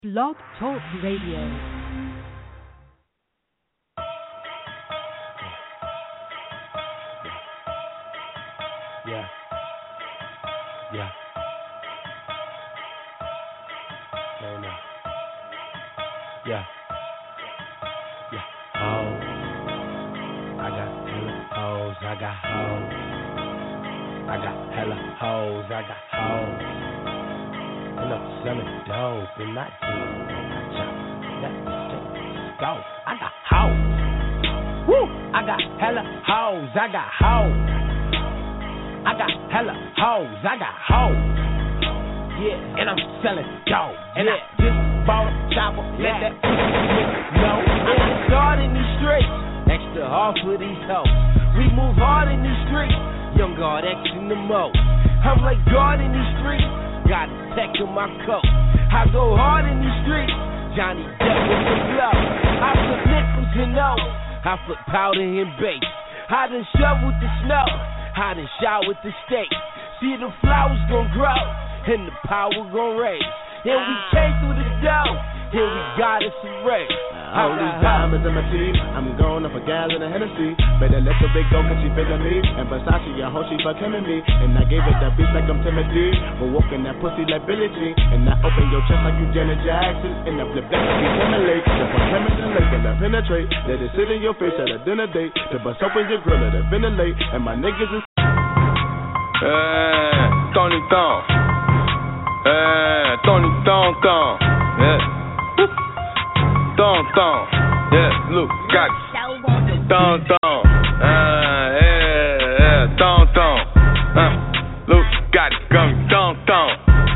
Blog Talk Radio. Yeah. No, no. Yeah. Oh, I got hella hoes. I got hoes. I got hella hoes. I got hoes. And I'm selling dope and I do. Let's go. I got hoes. Woo! I got hella hoes. I got hoes. I got hella hoes, I got hoes. Yeah, and I'm selling dope. And I just bought a chopper, let that nigga know. I got hard in these streets, extra hard for these hoes. We move hard in these streets, young guard X in the most. I'm like God in these streets, got a tech in my coat. I go hard in these streets, Johnny Depp with the blow. I flip nickels and O's, I flip powder and base. I done shoveled the snow. I done shot with the steak. See the flowers gon' grow and the power gon' raise. And we came through the door and we got us a race. All these diamonds in my teeth, I'm going up a gal in a Hennessy. Better let the big go cause she feelin' me. And Versace, I hope she fuck him and me. And I gave it that beat like I'm Timothy. But walking that pussy like Billie Jean. And I open your chest like you Janet Jackson. And I flip that to be stimulate. If I come in the lake and I penetrate, let it sit in your face at a dinner date. To bust open your grill, let it ventilate. And my niggas is Tony Thong. Tony Thong Thong. Yeah. Thong Thong. Yeah, look, got it. Thong Thong. Yeah, Thong Thong. Look, got it. Gummy Thong Thong.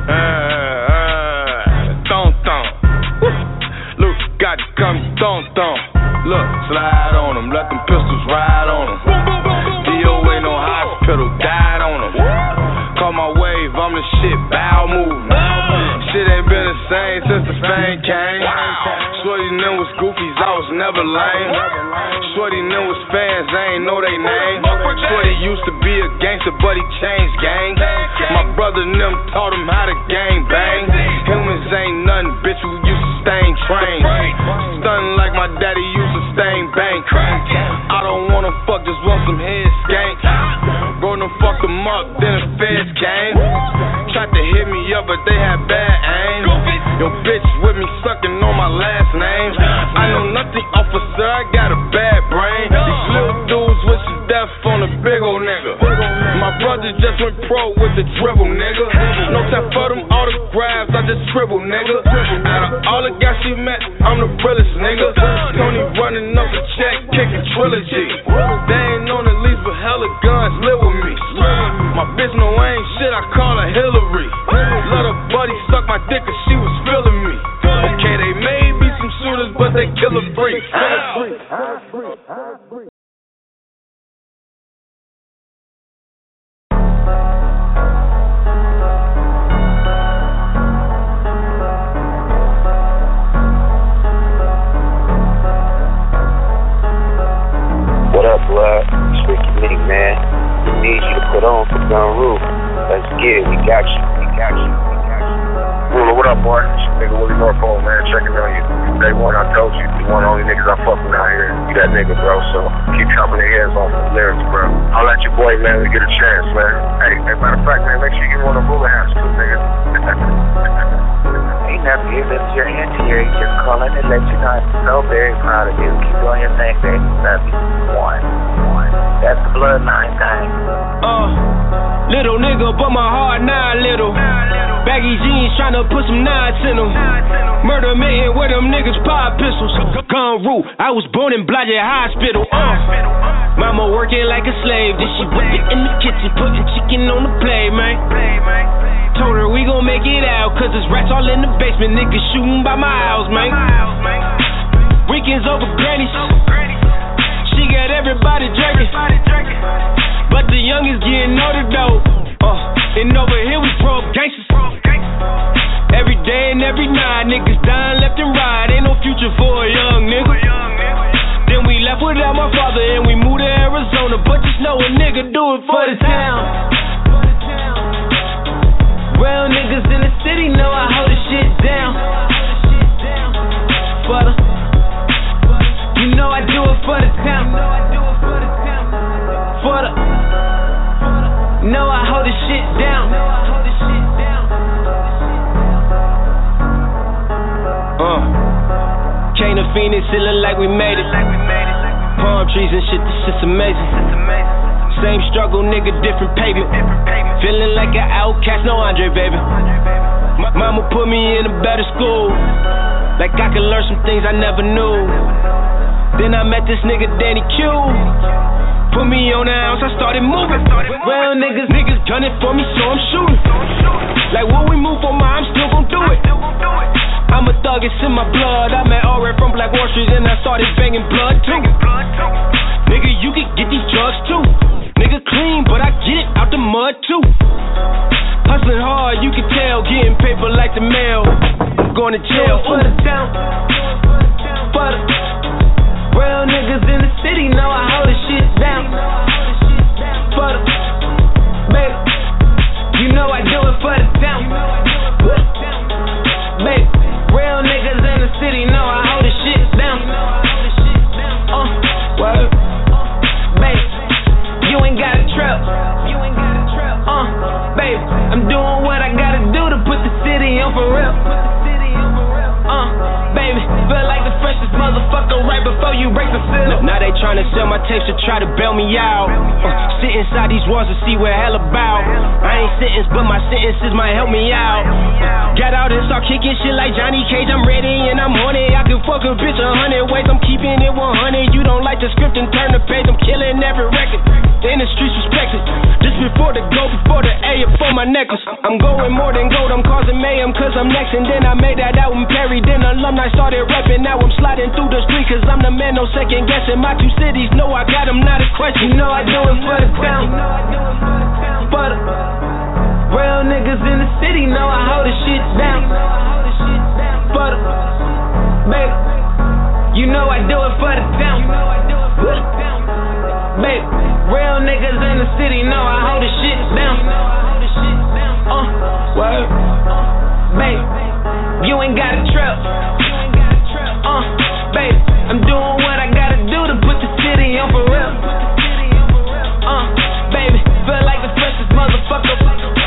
Thong Thong. Look, got it. Gummy Thong Thong. Look, slide on them. Let them pistols ride on them. DOA no hospital. Died on them. Call my wave. I'm the shit. Bow moving. Shit ain't been the same since the fame came. Shorty knew was goofies, I was never lame. Shorty knew was fans, they ain't know they name. Shorty used to be a gangster, but he changed gangs. My brother and them taught him how to gang bang. Humans ain't nothing, bitch, we used to stain trains. Stunning like my daddy used to stain bank. I don't wanna fuck, just want some head skank. Bro, done fucked them up, then the feds came. Tried to hit me up, but they had bad aim. Yo, bitch with me sucking on my last name. I know nothing, officer, I got a bad brain. These little dudes wishing death on a big ol' nigga. My brother just went pro with the dribble, nigga. No time for them autographs, I just scribble, nigga. Out of all the guys she met, I'm the realest, nigga. Tony running up the check, kicking trilogy. They ain't on the lease, but hella guns live with me. My bitch no ain't shit, I call her Hillary. Let her buddy suck my dick cause she was feeling me. Okay, they may be some shooters, but they killer freaks. What up, blood? It's Ricky Lee, man. We need you to put on for Gun Roof. Let's get it. We got you. Ruler, what up, boy? It's your nigga Willie Norfolk, man, checking on you. Day one, I told you, you one of the only niggas I fuck with out here. You that nigga, bro, so keep chopping their heads off the lyrics, bro. I'll let your boy, man, we get a chance, man. Hey, matter of fact, man, make sure you get one of the ruler hats, too, nigga. Ain't never given up your hand to you. Just calling to let you know I'm so very proud of you. Keep doing your thing, baby. Love you. One. That's the bloodline thing. Little nigga, but my heart not little. Baggy jeans tryna put some knots in them. Murder mitten where them niggas pop pistols. Gun Roof, I was born in Blodgett Hospital. Mama working like a slave, then she whip it in the kitchen, putting chicken on the plate, man. Told her we gon' make it out, cause there's rats all in the basement. Niggas shooting by my house, man. Weekends over grannies. She got everybody drinking. But the youngest getting older though. And over here we broke gangsters. Every day and every night, niggas dying left and right. Ain't no future for a young nigga. Then we left without my father and we moved to Arizona. But just know a nigga do it for the town. Real niggas in the city know I hold this shit down. Phoenix, it look like we made it. Palm trees and shit, this shit's amazing. Same struggle, nigga, different pavement. Feeling like an outcast, no Andre, baby. Mama put me in a better school, like I could learn some things I never knew. Then I met this nigga, Danny Q. Put me on the ounce, I started moving. Real niggas done it for me, so I'm shooting. Like what we move for, I'm still gon' do it. I'm a thug, it's in my blood. I met Aura from Black Wall Street and I started banging blood too. Nigga, you can get these drugs too. Nigga clean, but I get it out the mud too. Hustling hard, you can tell. Getting paper like the mail. I'm going to jail for the town. For the real niggas in the city know I hold this shit down. For the baby, you know I do it for the town. Baby, real niggas in the city know I hold this shit down. Word, baby, you ain't got a trap. Baby, I'm doing what I gotta do to put the city on for real. Baby, feel like the freshest motherfucker right before you break the seal. Now they tryna sell my tapes to try to bail me out. Sit inside these walls to see what hell about. I ain't sentenced, but my sentences might help me out. Got out and start kicking shit like Johnny Cage. I'm ready and I'm on it. I can fuck a bitch 100 ways. I'm keeping it 100. You don't like the script and turn the page. I'm killing every record. In the streets respected. Just before the go, before the A, before my necklace. I'm going more than gold. I'm causing mayhem cause I'm next. And then I made that album Perry. Then alumni started rapping. Now I'm sliding through the street cause I'm the man, no second guessing. My two cities know I got them, not a question. You know I do it for the town. For the real niggas in the city know I hold this shit down. For the baby, you know I do it for the town. Baby, real niggas in the city know I hold this shit down. Word, baby, you ain't got a trap. Baby, I'm doing what I gotta do to put the city on for real. Baby, feel like the freshest motherfucker.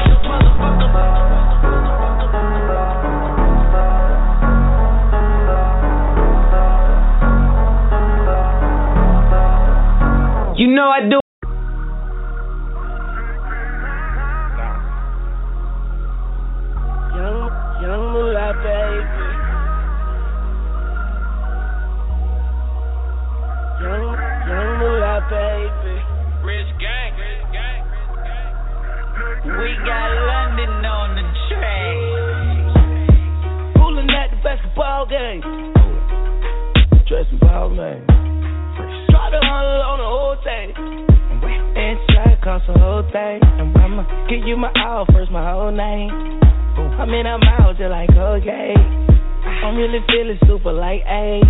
You know I do. Young Moolah, baby. Young Moolah, baby. Rich gang. We got London on the track. Pulling at the basketball game. Dressing ball, man. Try to hunt on the whole thing. Inside cost the whole thing. And I'ma give you my all first, my whole name. I'm in a mouth just like okay. I'm really feeling super like hey,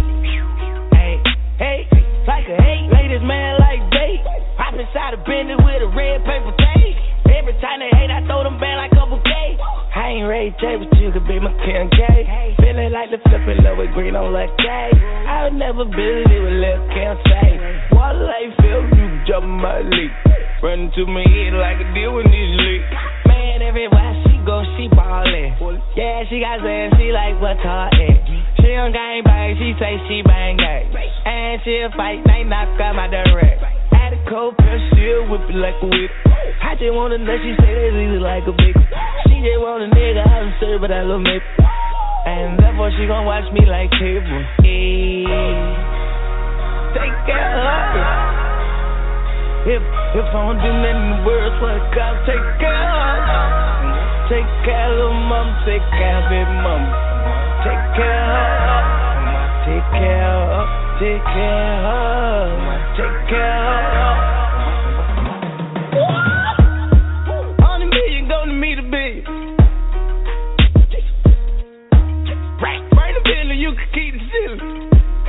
like a hate. Ladies man like bait. Hop inside a Bentley with a red paper tape. Every time they hate, I throw them back like a bouquet. I ain't Ray J, but you could be my Kim K. Feeling like the flippin' low with green on like K. I would never believe what Lil' Kim say. Water like Phil, you jumpin' my leak. Running to my head like a deal with these leaks. Man, everywhere she go, she ballin'. Yeah, she got ass, she like what's her at. She don't gang bang, she say she bang gang. And she'll fight, they knock out my direct. At a cold press, she'll whip it like a whip. I just want a nut, she say that's easy like a bitch. She just want a nigga, I'm served, but I love me. And therefore she gon' watch me like cable. Take care of her. If I don't do nothing in the world, what I got, take care of her. Take care of little mama, take care of big mama. Take care of her. Take care of her. Take care of her. Take care of her. 100 million go to me to be. Right, bring the billion, you can keep the ceiling.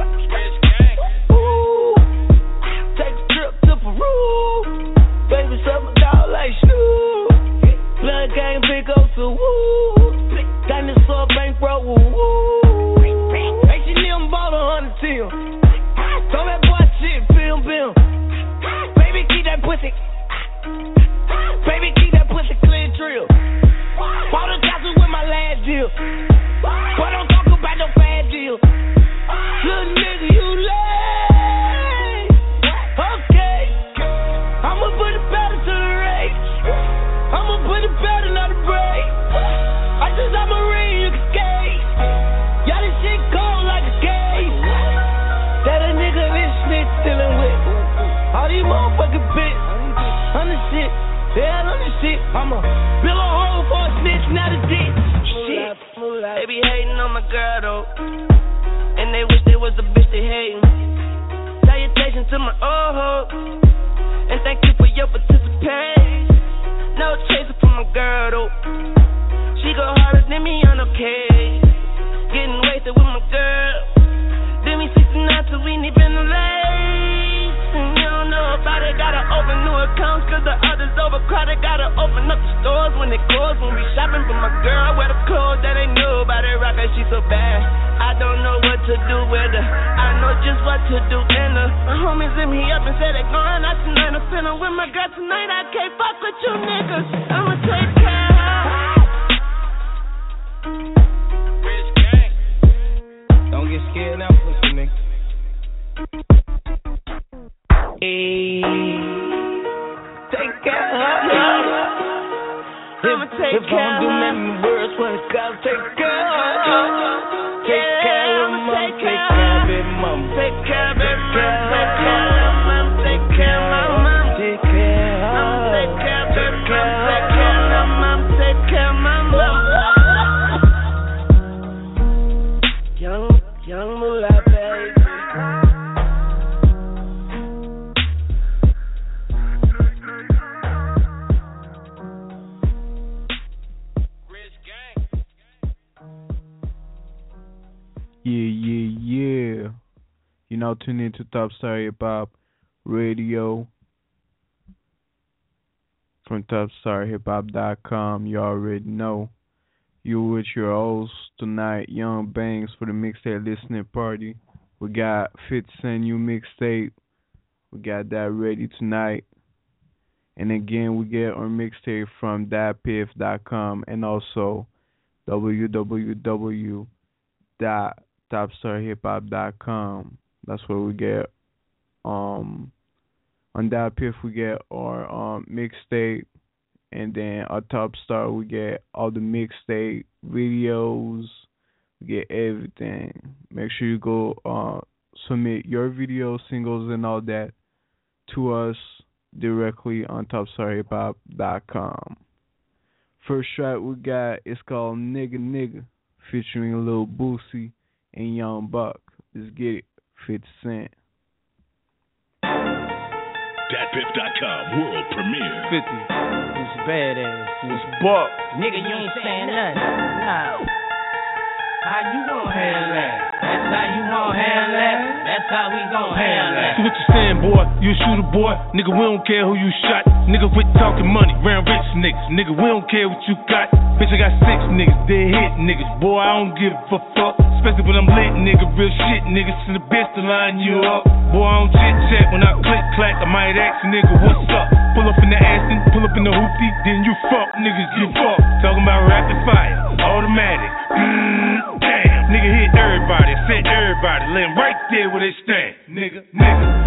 Ooh, take a trip to Peru. Baby, suck my dog like Snoop. Blood gang pick up to woo. Dinosaur bankroll, woo. H&M bought 100 till. Throw that boy shit, film. Baby, keep that pussy. Baby, keep that pussy clear drill. Bought a castle with my last deal. But don't talk about no bad deal. I'm a build a hole for a snitch, not a ditch. Shit. They be hating on my girl though, and they wish they was the bitch they hating. Salutations to my old hoe, and thank you for your participation. No chaser for my girl though, she go harder than me on okay. Getting wasted with my girl, did me 69 till we ain't been late. And you don't know about it, gotta open new accounts cause the others overcrowded. Gotta open up the stores when they close. When we shopping for my girl, wear the clothes that ain't new about it. Rock her, she so bad, I don't know what to do with her. I know just what to do in her. My homies hit me up and said they going out tonight. I'm feeling with my girl tonight. I can't fuck with you niggas, I'ma take care of her. Don't get scared now, pussy nigga. Hey, take care of her. I'ma take care of her. If I'm doing nothing worse, what it's gotta take care of her. Take care of mom, take care of it, mom. Take care of it, mom. Take care of my mom. Take care of her. Take care of it, mom. Take care of mom. Take care of my mom. Young moolah, baby. Yeah. You now tune in to Top Star Hip Hop Radio from TopStarHipHop.com. You already know. You with your host tonight, Young Bangs, for the mixtape listening party. We got 50 Cent new mixtape. We got that ready tonight. And again, we get our mixtape from datpiff.com and also www.topstarhiphop.com. That's where we get on datpiff we get our mixtape, and then on Top Star we get all the mixtape videos. We get everything. Make sure you go submit your video, singles, and all that to us directly on TopStarHipHop.com. First track we got, it's called Nigga, featuring Lil Boosie and Young Buck. Let's get it, 50 Cent. Datpiff.com world premiere. 50. Who's badass? Who's Buck? Nigga, you ain't saying nothing. No. How you gon' handle that? That's how you gon' handle that. That's how we gon' handle that. See what you saying, boy? You a shooter, boy? Nigga, we don't care who you shot. Nigga, quit talking money, round rich niggas. Nigga, we don't care what you got. Bitch, I got 6 niggas, they hit niggas. Boy, I don't give a fuck. Especially when I'm lit, nigga, real shit, niggas to the best to line you up. Boy, I don't chit chat when I click clack. I might ask a nigga, what's up? Pull up in the Aston, pull up in the hoopty, then you fuck, niggas get fucked. Talking about rapid fire, automatic. Damn, nigga hit everybody, set everybody, lay them right there where they stand. Nigga, you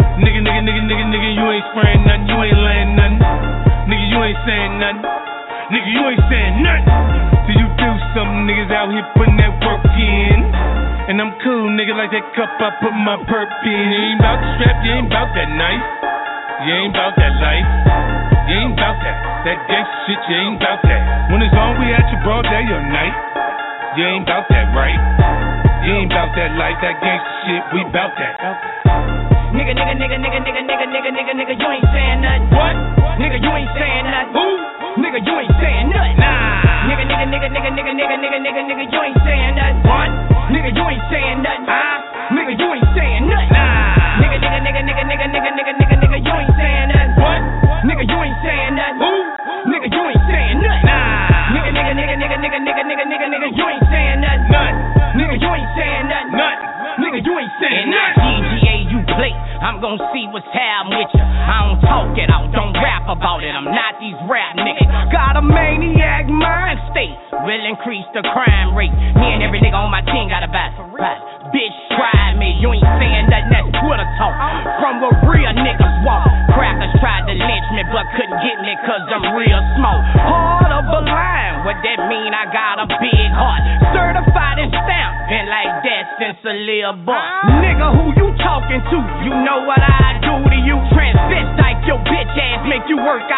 ain't spraying nothing, you ain't laying nothing. Nigga, you ain't saying nothing. Nigga, you ain't saying nothing. Till you do something, niggas out here putting that work in. And I'm cool, nigga, like that cup I put my perp in. You ain't bout the strap, you ain't bout that knife. You ain't bout that life. You ain't bout that gangsta shit, you ain't bout that. When it's on, we at your broad day or night. You ain't bout that, right? You ain't bout that life, that gangsta shit, we bout that. Nigga, you ain't saying nothing. What? Nigga, you ain't saying nothing. Who? Nigga, you ain't saying nothing. Nah. Nigga, you ain't saying nothing. What? Nigga, you ain't saying nothing. Huh? Nigga, you ain't saying nothing. Nah. Nigga, you ain't saying nothing. What? Nigga, you ain't saying nothing. Who? Nigga, you ain't saying nothing. Nah. Nigga, you ain't saying nothing. Nigga, you ain't saying nothing. Nigga, you ain't saying nothing. DGA, you play. I'm gon' see what's happening with you. I don't talk it out, don't rap about it. I'm not these rap niggas. Got a maniac mind state. Will increase the crime rate. Me and every nigga on my team got a bat. Bitch, try me. You ain't saying nothing, that's Twitter talk. From where real niggas walk. Crackers tried to lynch me, but couldn't get me cause I'm real small. Heart of a lion. What that mean? I got a big heart. Certified and stamped. Been like that since a little boy. Nigga, who you talking to? You know what I do to you. Transvestite, your bitch ass make you work out in the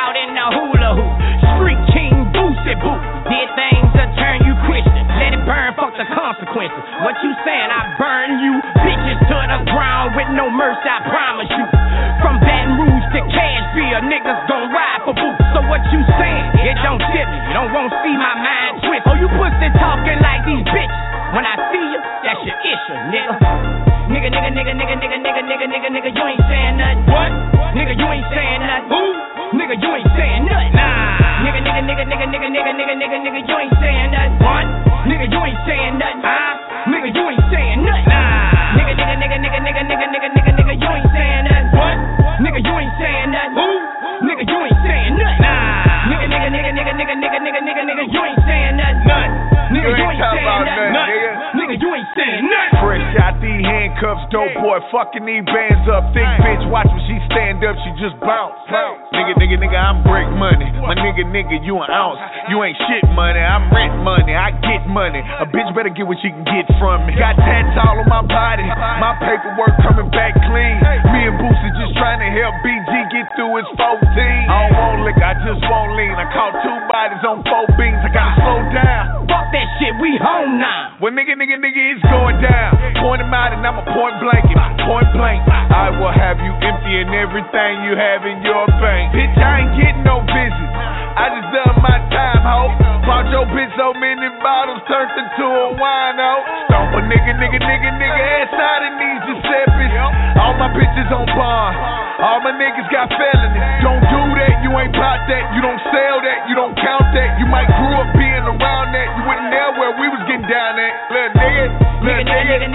a hula hoop. Street king, Boosie Boo. Did things to turn you Christian. Let it burn, fuck the consequences. What you saying? I burn you bitches to the ground with no mercy, I promise you. From Baton Rouge to Cashville, niggas gon' ride for boots. So what you saying? It don't tip me. You don't want to see my mind twist. Oh, you pussy talking like these bitches. When I see you, that's your issue, nigga. Nigga, you ain't saying nothing. What? Nigga, you ain't saying nothing. Who? Nigga, you ain't saying nothing. Nah. Nigga, you ain't saying nothing. What? Nigga, you ain't saying nothing. Nigga, you ain't saying nothing. Nah. Nigga, you ain't saying nothing. What? Nigga, you ain't saying nothing. Who? Nigga, you ain't saying nothing. Nah. Nigga, you ain't saying nothing. Nigga, you ain't saying nothing. Nigga, you ain't saying nothing. Fresh out these handcuffs, dope boy, fucking these bands up. Thick bitch, watch when she stand up, she just bounce. Nigga, I'm break money. My nigga, you an ounce. You ain't shit money, I'm rent money. I get money. A bitch better get what she can get from me. Got tats all on my body, my paperwork coming back clean. Me and Boosie just trying to help BG get through his 14. I don't want liquor, I just want lean. I caught 2 bodies on 4 beans, I gotta slow down. Fuck that shit, we home now. Well, nigga, it's going down. Point him out and I'ma point blank him. Point blank. I will have you emptying everything you have in your bank. Bitch, I ain't getting no visits. I just done my time, ho. Bought your bitch so many bottles, turned into a wino. Stomp a nigga ass out in these Giuseppes. All my bitches on bond. All my niggas got felonies. Don't do that, you ain't bout that. You don't sell that, you don't count that. You might grew up being around that. You wouldn't know where we was getting down at. Little nigga, you ain't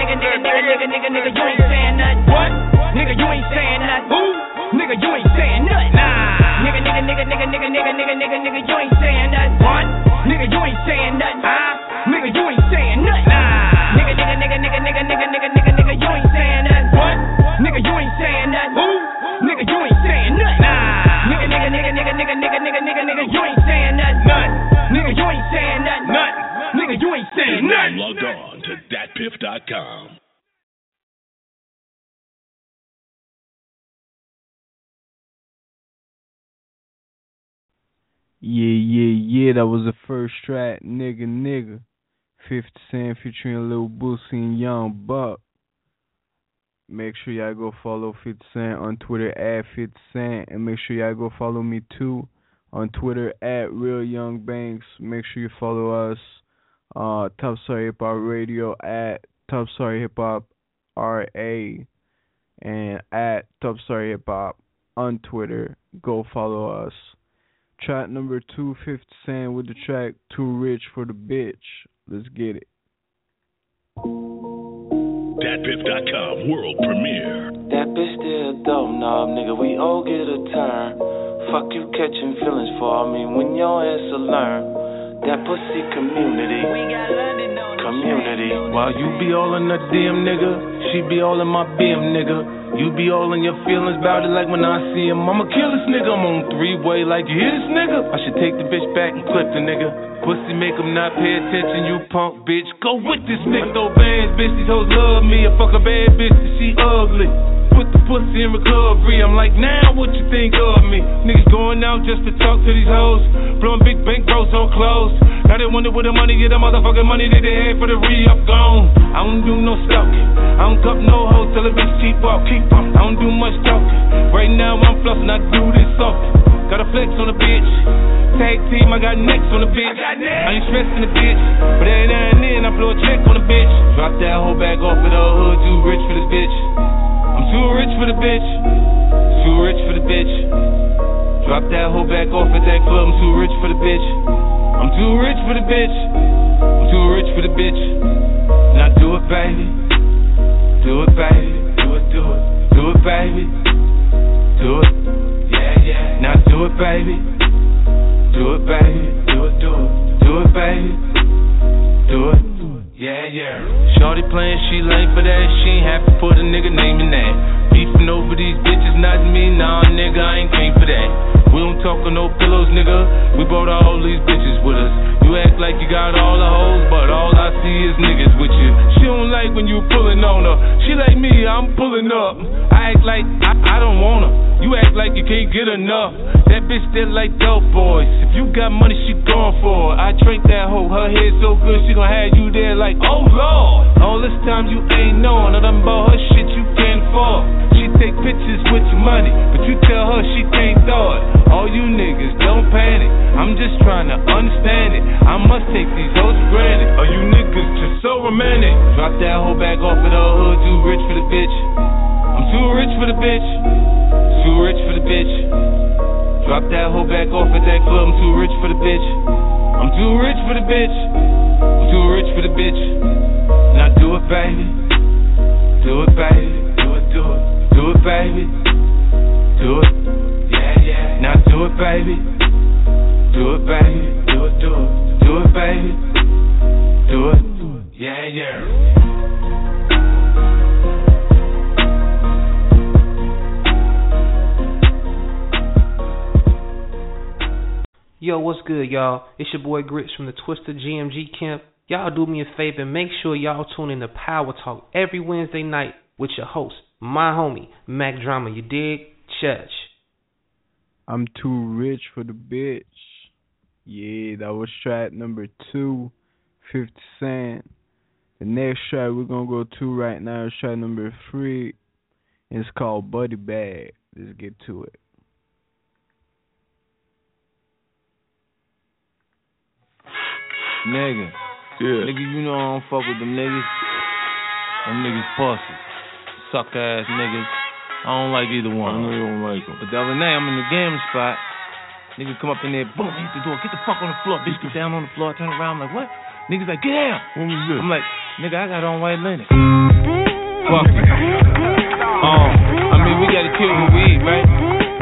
saying nothing. What? Nigga, you ain't saying nothing. Who? Nigga, you ain't saying nothing. Nah. Nigga, you ain't saying nothing. What? Nigga, you ain't saying nothing. Nigga, you ain't saying nothing. Nah. Nigga, you ain't saying nothing. What? Nigga, you ain't saying nothing. Who? Nigga, you ain't saying nothing. Nah. Nigga, you ain't saying nothing. Nigga, you ain't saying nothing. Nigga, you ain't saying nothing. Log on to datpiff.com. Yeah, that was the first track, Nigga. 50 Cent featuring Lil Boosie and Young Buck. Make sure y'all go follow 50 Cent on Twitter at 50 Cent. And make sure y'all go follow me too on Twitter at Real Young Banks. Make sure you follow us, Top Story Hip Hop Radio at Top Story Hip Hop RA and at Top Story Hip Hop on Twitter. Go follow us. Track number 2, 50 Cent with the track Too Rich for the Bitch. Let's get it. Datpiff.com world premiere. That bitch still dope, nah, nigga, we all get a turn. Fuck you catching feelings for, when your ass will learn. That pussy community. We got London on community. While you be all in that damn nigga, she be all in my BM nigga. You be all in your feelings about it like when I see him. I'ma kill this nigga, I'm on 3-way like you hear this nigga. I should take the bitch back and clip the nigga. Pussy make him not pay attention, you punk bitch. Go with this nigga. Throw bands, bitch, these hoes love me. I fuck a bad bitch, she ugly. Put the pussy in recovery. I'm like, now what you think of me? Niggas going out just to talk to these hoes. Blowing big bank bros on clothes. Now they wonder where the money, get the motherfucking money that they had for the re-up gone. I don't do no stalking. I don't cup no hoes till a bitch keep up. I don't do much talking. Right now I'm flossing, I do this often. Got a flex on the bitch. Tag team, I got necks on the bitch. I ain't stressing the bitch, but every now and then I blow a check on the bitch. Drop that whole bag off of the hood, too rich for this bitch. I'm too rich for the bitch. Too rich for the bitch. Drop that whole bag off at that club. I'm too rich for the bitch. I'm too rich for the bitch. I'm too rich for the bitch. Now do it, baby. Do it, baby. Do it. Do it, baby. Do it. Yeah. Now do it, baby. Do it, baby. Do it. Do it, baby. Do it. Yeah. Shorty playing, she lame for that. She ain't have to put a nigga name in that. Beefing over these bitches, not me. Nah, nigga, I ain't came for that. We don't talk on no pillows, nigga. We brought all these bitches with us. You You act like you got all the hoes, but all I see is niggas with you. She don't like when you pulling on her. She like me, I'm pulling up. I act like I don't want her. You act like you can't get enough. That bitch still like dope boys. If you got money, she going for it. I drink that hoe, her head so good, she gon' have you there like, oh Lord. All this time you ain't knowing, I done bought her shit you can't afford. She take pictures with your money, but you tell her she can't throw it. All you niggas, don't panic. I'm just trying to understand it. I must take these hoes for granted. All you niggas just so romantic. Drop that hoe back off of the hood, too rich for the bitch. I'm too rich for the bitch. Too rich for the bitch. Drop that hoe back off at that club. I'm too rich for the bitch. I'm too rich for the bitch. I'm too rich for the bitch. Now do it, baby. Do it, baby. Do it, do it. Do it, baby. Do it. Yeah, yeah. Now do it, baby. Do it, baby. Do it, do it. Do it, baby. Do it. Yeah, yeah. Yo, what's good, y'all? It's your boy Grits from the Twister GMG Camp. Y'all do me a favor and make sure y'all tune in to Power Talk every Wednesday night with your host, my homie, Mac Drama. You dig? Church. I'm too rich for the bitch. Yeah, that was track number 2, 50 Cent. The next track we're gonna go to right now is track number 3. It's called Buddy Bag. Let's get to it. Nigga. Yeah. Nigga, you know I don't fuck with them niggas. Them niggas pussy. Suck ass niggas. I don't like either one. I know you don't like them. But the other night I'm in the game spot. Niggas come up in there, boom, hit the door, get the fuck on the floor. Bitch get down on the floor, turn around, I'm like, what? Niggas like, get down. What was this? I'm like, nigga, I got on white linen. Fuck. I mean, we gotta kill what we eat, right?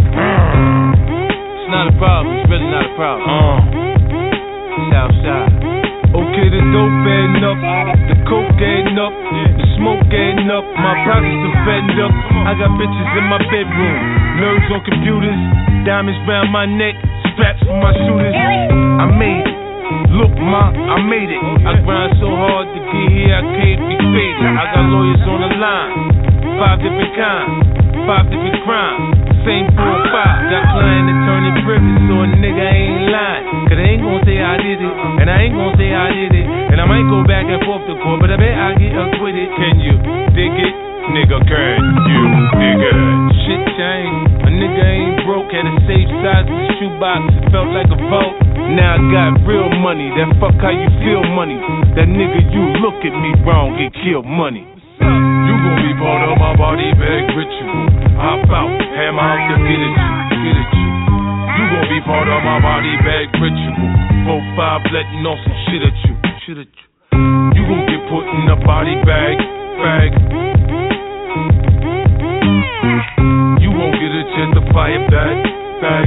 It's not a problem, it's really not a problem. Southside. Okay, the dope adding up, the coke adding up, the smoke adding up, my pockets are fattened up. I got bitches in my bedroom, nerves on computers, diamonds round my neck, straps for my shooters. I made it, look ma, I made it. I grind so hard to get here, I can't be faded. I got lawyers on the line, 5 different kinds, 5 different crimes, same 4 or 5. Got client attorney privilege, so a nigga ain't lying. Cause I ain't gon' say I did it, and I ain't gon' say I did it. And I might go back and forth to court, but I bet I get acquitted. Can you dig it? Nigga, can you dig it? Shit changed, a nigga ain't broke. Had a safe size of the shoebox, it felt like a vote. Now I got real money, that fuck how you feel money. That nigga, you look at me wrong, get killed money. You gon' be part of my body bag ritual. Hop out, hammer out to get at you, get at you. You gon' be part of my body bag ritual. 4-5 letting off some shit at you, shit at you. You gon' get put in a body bag, bag. You won't get a chance to fire back, back.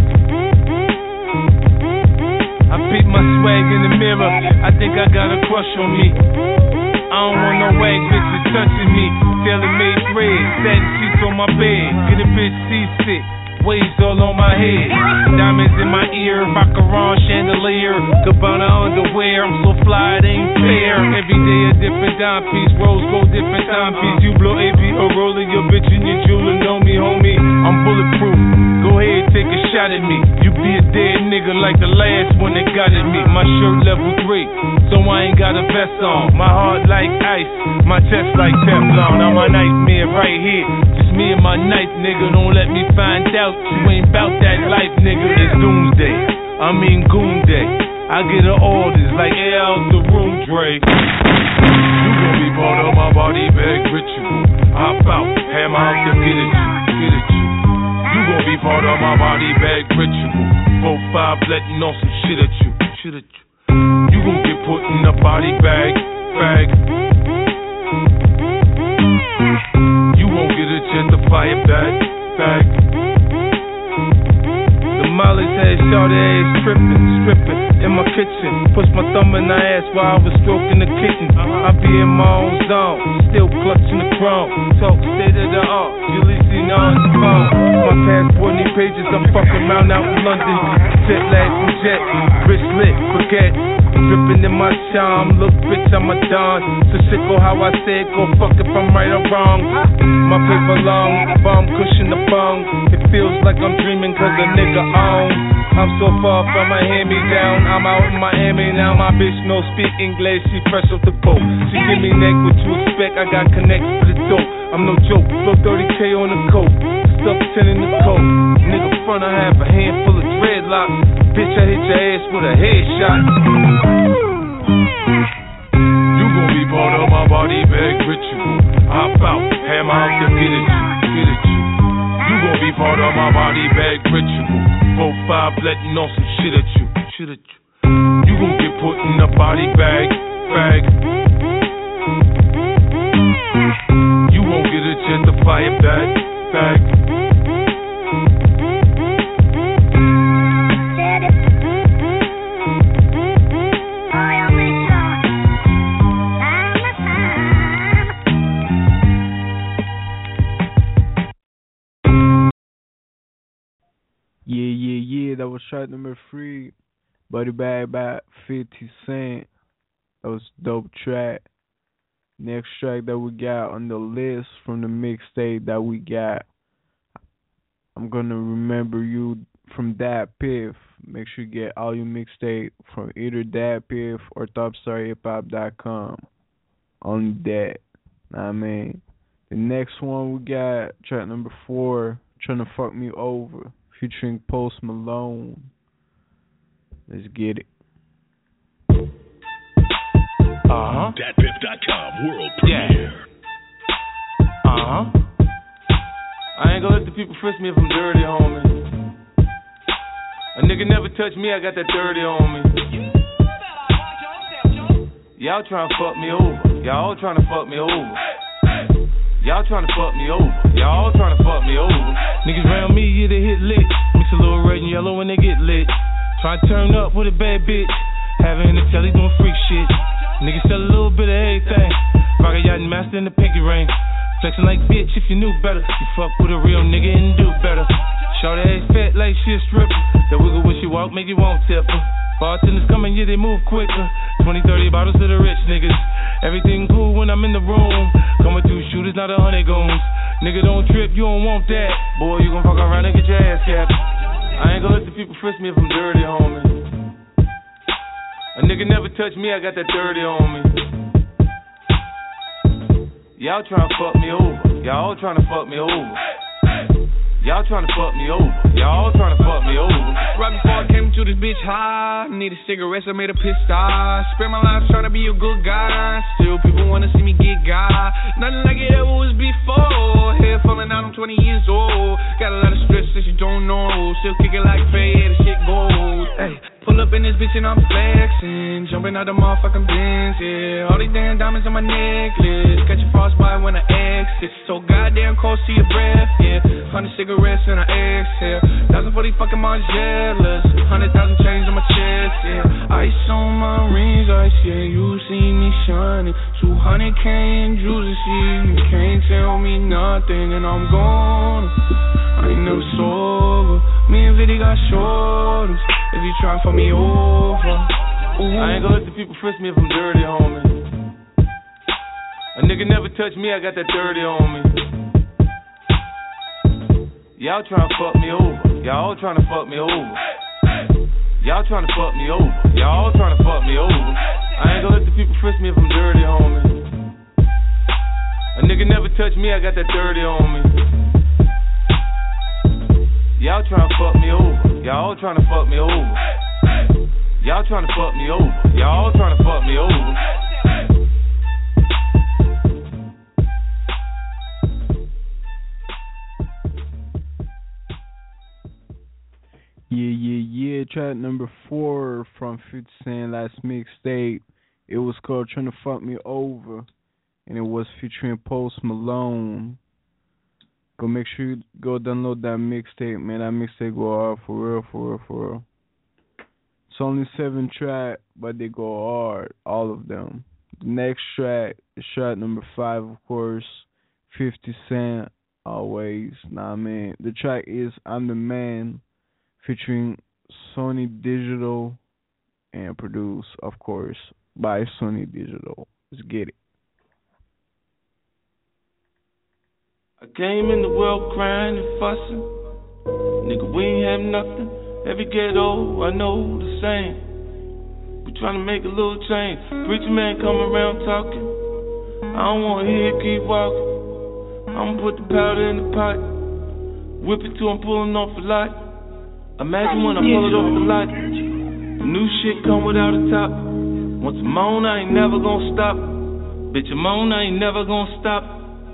I peep my swag in the mirror, I think I got a crush on me. I don't want no wag bitches touching me. Tailor-made thread, satin sheets on my bed. Get a bitch seasick, waves all on my head. Diamonds in my ear, macaron chandelier. Cabana underwear, I'm so fly it ain't fair. Every day a different dime piece, rose gold different timepiece. You blow AB or rolling your bitch and your jeweler know me, homie. I'm bulletproof, go ahead take a shot at me. You be a dead nigga like the last one that got at me. My shirt level 3, so I ain't got a vest on. My heart like ice, my chest like Teflon. I'm a nightmare right here, just me and my knife, nigga. Don't let me find out you ain't bout that life, nigga. It's doomsday, I mean goon day. I get the orders like air out the room, Dre. You gon' be part of my body bag ritual. Hop out, hammer out to get at you, get at you. You gon' be part of my body bag ritual. 4-5 letting off some shit at you, shit at you. You gon' get put in a body bag, bag. You won't get a chance to fire back, back. The Molly's had shorty ass stripping in my kitchen. Push my thumb in her ass while I was stroking the kitten. I be in my own zone, still clutching the chrome. Talk state of the art, Julie seen on the phone. My passport need pages, I'm fucking around out in London. Jet lag from jet, wrist lit, forget. dripping in my charm. Look, bitch, I'm a don. So sicko how I say it, go fuck if I'm right or wrong. My paper long, bomb cushion the bong. It feels like I'm dreaming cause a nigga on. I'm so far from a hand-me-down. I'm out in Miami now, my bitch no speak English. She fresh off the boat. She give me neck, what you expect? I got connects for the dope. I'm no joke, throw 30K on the coat. Stuff 10 in the coat. Nigga front, I have a handful of dreadlocks. Bitch, I hit your ass with a headshot. You gon' be part of my body bag ritual. Hop out, hammer out to get at you. You gon' be part of my body bag ritual. 4-5 letting on some shit at you. You gon' get put in a body bag. You won't get a chance to fire back. Yeah, that was track number 3, Buddy Bag by 50 Cent. That was a dope track. Next track that we got on the list from the mixtape that we got, I'm Gonna Remember You from Dat Piff. Make sure you get all your mixtape from either Dat Piff or TopStarHipHop.com. On that. I mean, the next one we got, track number 4, Tryna Fuck Me Over, featuring Post Malone. Let's get it. DatPiff.com world premiere. I ain't gonna let the people frisk me if I'm dirty, homie. A nigga never touch me, I got that dirty on me. Y'all tryna fuck me over. Y'all tryna fuck me over. Y'all tryna fuck me over. Y'all tryna fuck me over. Niggas around me, yeah, they hit lit. Mix a little red and yellow when they get lit. Try to turn up with a bad bitch. Having the telly doing freak shit. Niggas sell a little bit of everything. Rock a yacht and master in the pinky ring. Flexing like bitch if you knew better. You fuck with a real nigga and do better. Shorty ass fat like she a stripper. That wiggle when she walk make you won't tip her. Bartenders coming, yeah, they move quicker. 20, 30 bottles to the rich niggas. Everything cool when I'm in the room. Coming through shooters, not 100 goons. Nigga don't trip, you don't want that. Boy, you gon' fuck around and get your ass capped. I ain't gonna let the people frisk me if I'm dirty, homie. A nigga never touch me, I got that dirty on me. Y'all tryna fuck me over. Y'all tryna fuck me over. Y'all tryna fuck me over. Y'all tryna fuck me over. Right before I came to this bitch high, needed cigarettes, I made a piss style. Spent my life trying to be a good guy. Still people wanna see me get God. Nothing like it ever was before. Head falling out, I'm 20 years old. Got a lot of stress that you don't know. Still kicking like Faye, the shit gold. Hey, pull up in this bitch and I'm flexing. Jumping out the motherfucking Benz, yeah. All these damn diamonds on my necklace. Catch your frostbite when I exit. So goddamn close to your breath, yeah. 100 cigarettes and I exhale. 1,000 for these fucking Margielas. 100,000 chains on my chest, yeah. Ice on my rings, ice, yeah. You see me shining. 200K in juices, yeah. You can't tell me nothing and I'm gone. I ain't never sober. Me and Viddy got shoulders. If you try for me over. Ooh. I ain't gonna let the people frisk me if I'm dirty, homie. A nigga never touch me, I got that dirty on me. Y'all tryna fuck me over. Y'all tryna fuck me over. Y'all tryna fuck me over. Y'all tryna fuck me over. I ain't gonna let the people frisk me if I'm dirty, homie. A nigga never touch me, I got that dirty on me. Y'all tryna fuck me over. Y'all tryna fuck me over. Y'all tryna fuck me over. Y'all tryna fuck me over. Yeah. Track number 4 from 50 Cent last mixtape. It was called Tryna Fuck Me Over, and it was featuring Post Malone. Go make sure you go download that mixtape, man. That mixtape go hard for real. It's only 7 tracks, but they go hard, all of them. The next track is track number 5, of course. 50 Cent, always. Nah, man. The track is I'm the Man, featuring Sony Digital. and produced, of course, by Sony Digital. Let's get it. I came in the world crying and fussing. Nigga, we ain't have nothing. Every ghetto, I know the same. We tryna make a little change. Preacher man come around talking. I don't wanna hear it, keep walking. I'ma put the powder in the pot. Whip it till I'm pulling off a lot. Imagine when I pull it off the lot. The new shit come without a top. Once I'm on, I ain't never gonna stop. Bitch, I'm on, I ain't never gonna stop.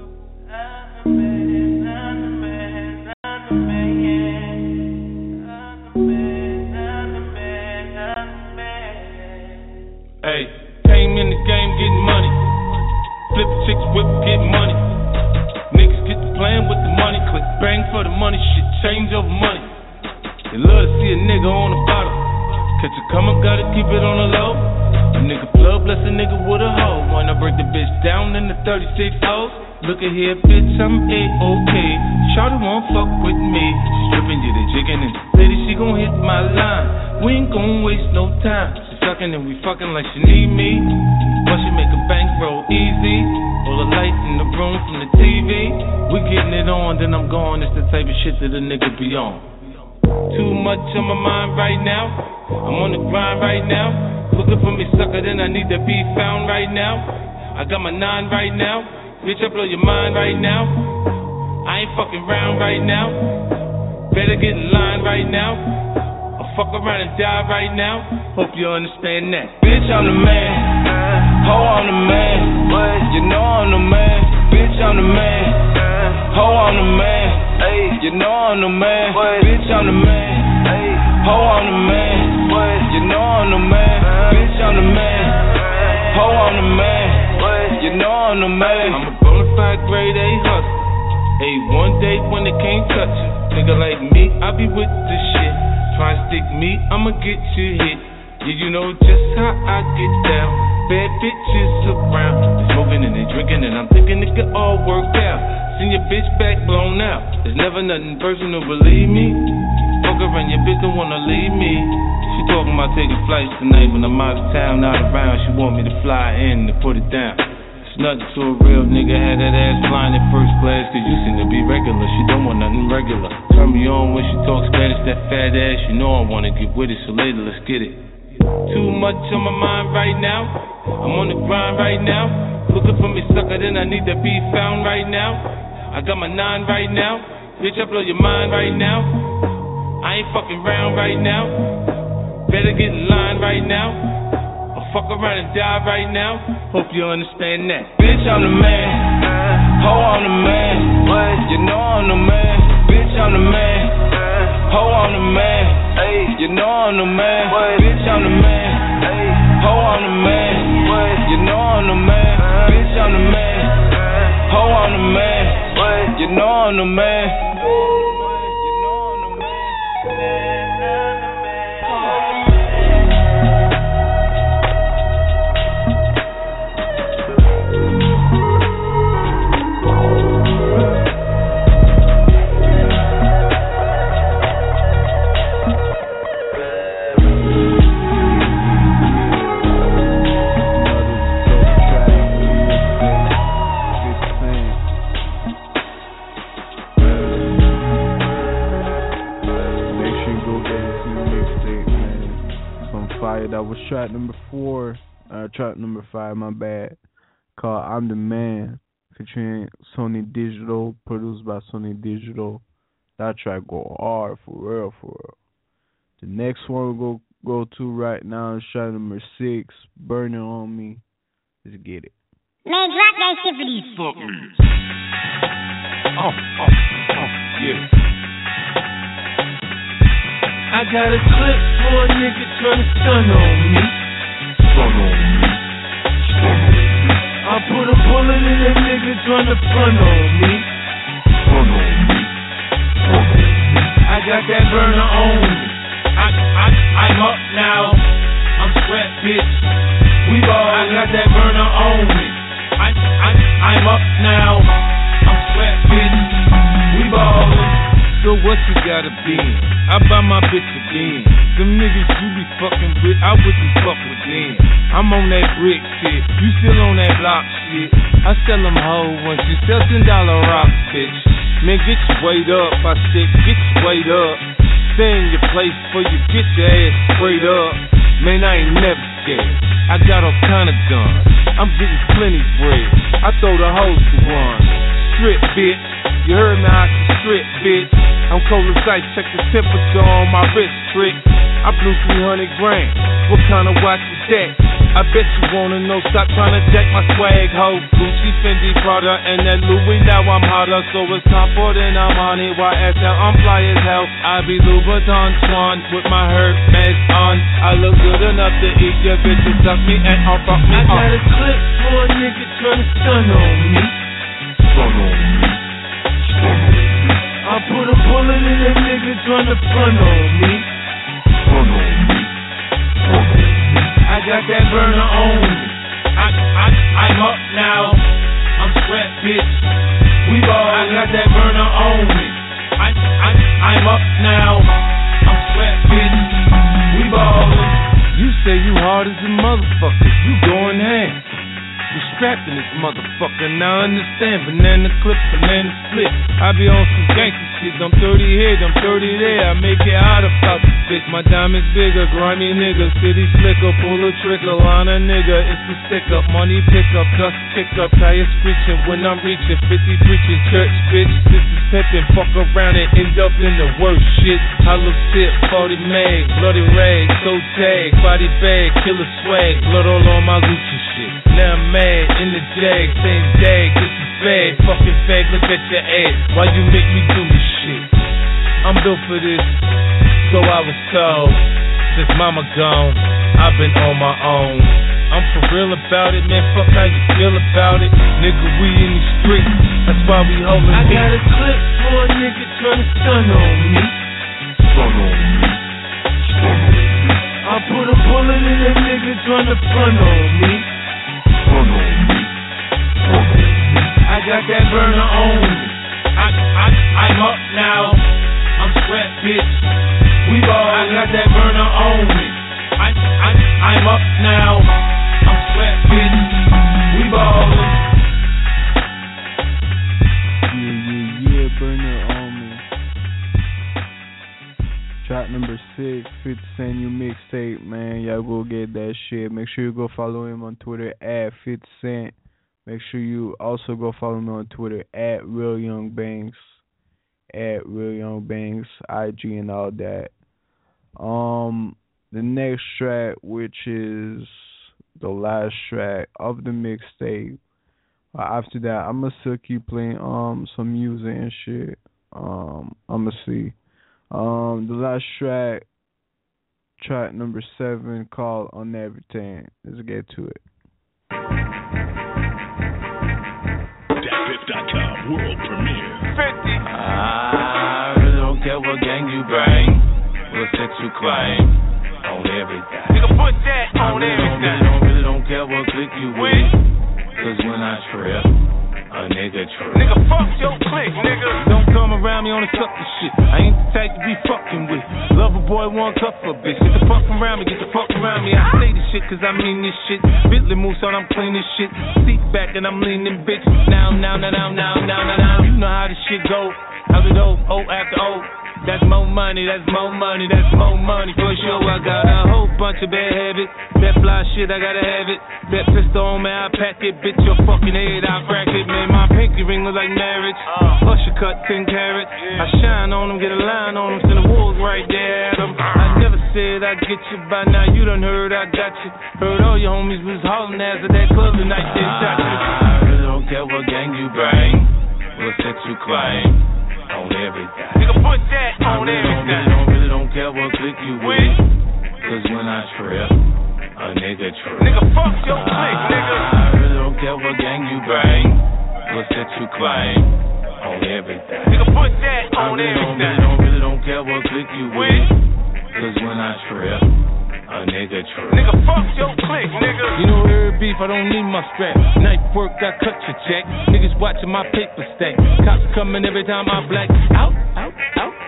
Hey, came in the game getting money. Flip chicks, whip, get money. Niggas get to playing with the money. Click bang for the money, shit change over money. They love to see a nigga on the bottom. Catch a come up, gotta keep it on the low. A nigga plug, bless a nigga with a hoe. Wanna break the bitch down in the 36 hoes. Look at here, bitch, I'm A-OK. Shawty won't fuck with me. She stripping you the jigging and lady, she gon' hit my line. We ain't gon' waste no time. She sucking and we fucking like she need me. But she make a bankroll easy. All the lights in the room from the TV. We getting it on, then I'm gone. It's the type of shit that a nigga be on. Too much on my mind right now. I'm on the grind right now. Looking for me, sucker, then I need to be found right now. I got my 9 right now. Bitch, I blow your mind right now. I ain't fucking round right now. Better get in line right now. I'll fuck around and die right now. Hope you understand that. Bitch, I'm the man. Ho, I'm the man. You know I'm the man. Bitch, I'm the man. Ho, I'm the man. You know I'm the man. Bitch, I'm the man. Ho, I'm the man. You know I'm the man. Bitch, I'm the man. Ho, I'm the man. You know I'm the man. I'm a bona fide grade A hustler. Hey, one day when they can't touch it, nigga like me, I be with this shit. Try and stick me, I'ma get you hit. Yeah, you know just how I get down. Bad bitches around, they smoking and they drinking, and I'm thinking it could all work out. Seen your bitch back blown out. There's never nothing personal, believe me. Fuck around, your bitch don't wanna leave me. She talking about taking flights tonight when I'm out of town, not around. She want me to fly in and put it down. Nothing to a real nigga, had that ass flying in first class. Cause you seem to be regular, she don't want nothing regular. Turn me on when she talks Spanish, that fat ass. You know I wanna get with it, so later let's get it. Too much on my mind right now. I'm on the grind right now. Looking for me, sucker, then I need to be found right now. I got my 9 right now. Bitch, I blow your mind right now. I ain't fucking round right now. Better get in line right now. Fuck around and die right now. Hope you understand that. Bitch, I'm the man. Ho, I'm the man. You know I'm the man. Bitch, I'm the man. Ho, I'm the man. You know I'm the man. Bitch, I'm the man. Ho, I'm the man. You know I'm the man. Bitch, I'm the man. Ho, I'm the man. You know I'm the man. That was track number 4, track number 5, my bad, called I'm the Man, featuring Sony Digital, produced by Sony Digital. That track go hard, for real, for real. The next one we'll go to right now is track number 6, Burning on Me. Let's get it. Man, drop that shit for these fuckers. Yeah. I got a clip for a nigga tryna stun on me. Stun on me. Stun on me. I put a bullet in that nigga tryna front on me. Front on me. Front on me. I got that burner on me. I'm up now. I'm strapped, bitch. We ball. I got that burner on me. I'm up now. I'm strapped, bitch. We ballin'. so what you gotta be in? I buy my bitch again. Them niggas you be fucking with, I wouldn't fuck with them. I'm on that brick shit, you still on that block shit. I sell them hoes once you sell $10 rocks, bitch. Man, get your weight up, I said, get your weight up. Stay in your place before you get your ass sprayed up. Man, I ain't never scared. I got all kind of guns. I'm getting plenty bread. I throw the hoes to one. Strip, bitch. You heard me, I can strip, bitch. I'm cold as ice, check the temperature on my wrist trick. I blew 300 grand. What kind of watch is that? I bet you wanna know, stop trying to jack my swag, ho. Gucci, Fendi, Prada, and that Louis, now I'm hotter. So it's time for then I'm on it. YSL, I'm fly as hell. I be Louboutin Swan with my hurt mask on. I look good enough to eat your bitch and suck me and I'll fuck me. I got a clip for a nigga tryna stun on me. Stun on me. Stun on me. I put a bullet in a nigga tryna front on me. Front on me. Front on me. I got that burner on me. I'm up now. I'm sweat, bitch. We ball. I got that burner on me. I'm up now. I'm sweat, bitch. We ballin'. You say you hard as a motherfucker. You going ham. You strapped in this motherfucker. Now I understand. Banana clip, banana split. I be on some gangster shit. I'm 30 here, I'm 30 there. I make it out about this bitch. My diamonds bigger, grimy nigga. City slicker, pull a trigger. Line a nigga, it's a stick up. Money pick up, dust pick up. Tires screeching when I'm reaching. 50 preaching, church bitch. This is pimpin'. Fuck around and end up in the worst shit. I look sick, 40 mag, bloody rag, so tag, body bag, killer swag. Blood all on my Gucci shit. Now I'm mad in the jag, same dag, this is bad. Fucking fag, look at your ass. Why you make me do this shit? I'm built for this, so I was told. Since mama gone, I've been on my own. I'm for real about it, man, fuck how you feel about it. Nigga, we in these streets, that's why we holding I got a clip for a nigga tryna stun on me. Stun on me. Stun on me. I put a bullet in a nigga tryna front on me. Front on me. Front on me. I got that burner on me. I'm up now. I'm sweat, bitch. We ball. I got that burner on me. I'm up now. I'm sweat, bitch. We ballin'. Yeah, burner on me. Track number 6, 50 Cent new mixtape, man. Y'all go get that shit. Make sure you go follow him on Twitter at 50 Cent. Make sure you also go follow me on Twitter at Real Young Banks. At Real Young Banks, IG and all that. The next track, which is the last track of the mixtape. After that, I'ma still keep playing some music and shit. I'ma see. The last track number 7, called On Everything. Let's get to it. DatPiff.com world premiere. 50. I really don't care what gang you bring, what sex you claim. On everything. Nigga, put that on everything. Really don't care what clique you with. Cause when I trip, a nigga trip. Nigga, fuck your clique, nigga. Don't come around me on the sucker shit. I ain't the type to be fucking with. Lover boy, one cup for a bitch. Get the fuck around me, get the fuck around me. I say this shit cause I mean this shit. Bentley moves on, I'm clean this shit. Seat back and I'm leaning, bitch. Now. You know how this shit go. How's it O after O? That's more money, that's more money, that's more money for sure. I got a whole bunch of bad habits. That fly shit, I gotta have it. That pistol on me, I pack it. Bitch, your fucking head, I crack it. Man, my pinky ring look like marriage. Usher cut 10 carats. I shine on them, get a line on them. Send the wolves right there at them. I never said I'd get you by now. You done heard I got you. Heard all your homies was hauling ass at that club tonight. They shot you. I really don't care what gang you bring, what sex you claim. On everything. Nigga, put that on everything. Really don't care what clique you with. Cause when I trip, a nigga trip. Nigga, fuck your clique, nigga. I really don't care what gang you bring, what sex you claim. On everything. Nigga, put that on everything. Really don't care what clique you with. Cause when I trip, a nigga trip. Nigga, fuck your clique, nigga. You know, every beef, I don't need my strap. Night work, I cut your check. Niggas watching my paper stack. Cops coming every time I black out.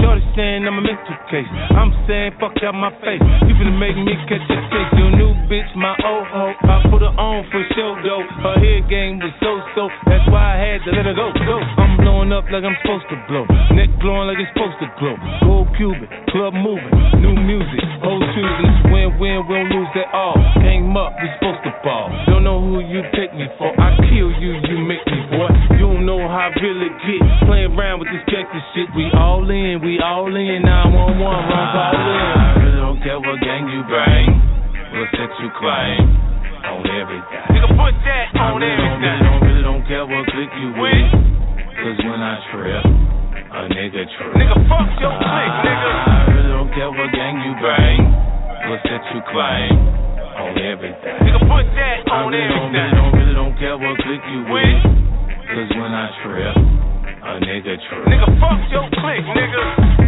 Shorty saying I'm a mental case. I'm saying fuck out my face. You finna make me catch a case. Your new bitch, my old hoe. I put her on for show though. Her head game was so. That's why I had to let her go. I'm blowing up like I'm supposed to blow. Neck glowing like it's supposed to glow. Gold Cuban, club moving, new music, whole choosing. It's win-win, we don't lose at all. Came up, we supposed to ball. Don't know who you take me for. I kill you, you make me, boy. You don't know how I really get. Playing around with this gangster shit. We all in, 911, run ball in. I really don't care what gang you bang. We'll set you claim on everything. Nigga, put that on everything. Really don't care what click you with. Cause when I trip, a nigga trip. Nigga, fuck your click, nigga. I really don't care what gang you bang. We'll set you claim on everything. Nigga, put that on everything. Really don't care what click you with. Cause when I trip, a nigga trip. Nigga, fuck your click, nigga.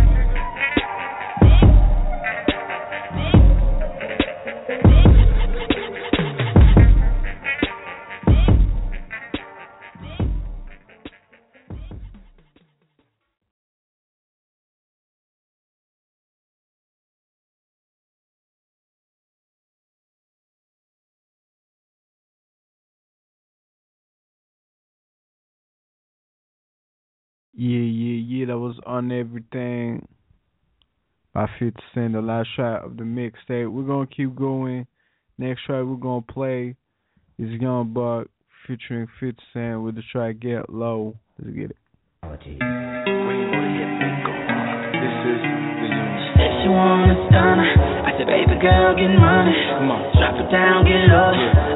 Yeah, that was On Everything by 50 Cent, the last track of the mixtape. We're going to keep going. Next track we're going to play is Young Buck featuring 50 Cent with the track Get Low. Let's get it. This is the Said she want a stunner. I said, baby girl, get money. Come on. Drop it down, get low.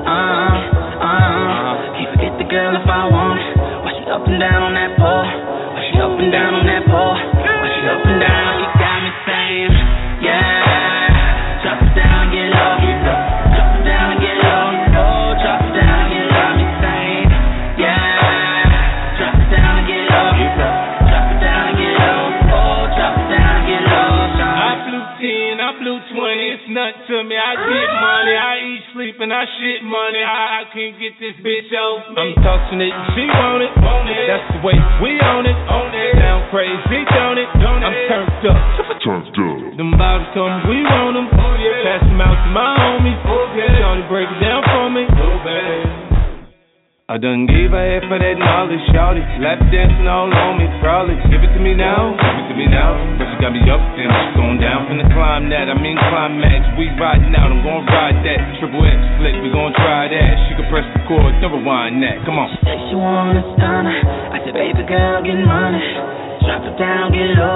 Can't forget the girl if I want it. Why she up and down on that pole? Up and down on that pole. When she up and down, you got me saying, yeah. Drop it down, get low. Drop it down and get low. Oh, drop it down, get low. Me saying, yeah. Drop it down and get low. Drop it down and get low. Oh, drop it down and get low. I flew 10, I flew 20. It's nothing to me. I get money. I eat, sleep, and I shit money. I can't get this bitch off me. I'm tossing it, she want it. That's the way we own it. Sound crazy, don't it? I'm turned up. Them bottles come, we want them. Pass them out to my homies. Johnny, break it down for me. I done gave her head for that knowledge, shawty. Lap dancing all on me, probably. Give it to me now, But she got me up, then she's going down. Finna climb that, climax. We riding out, I'm gonna ride that. Triple X split, we gon' try that. She can press the chord, then rewind that. Come on. She said she want a stunner. I said, baby girl, get money. Drop it down, get low.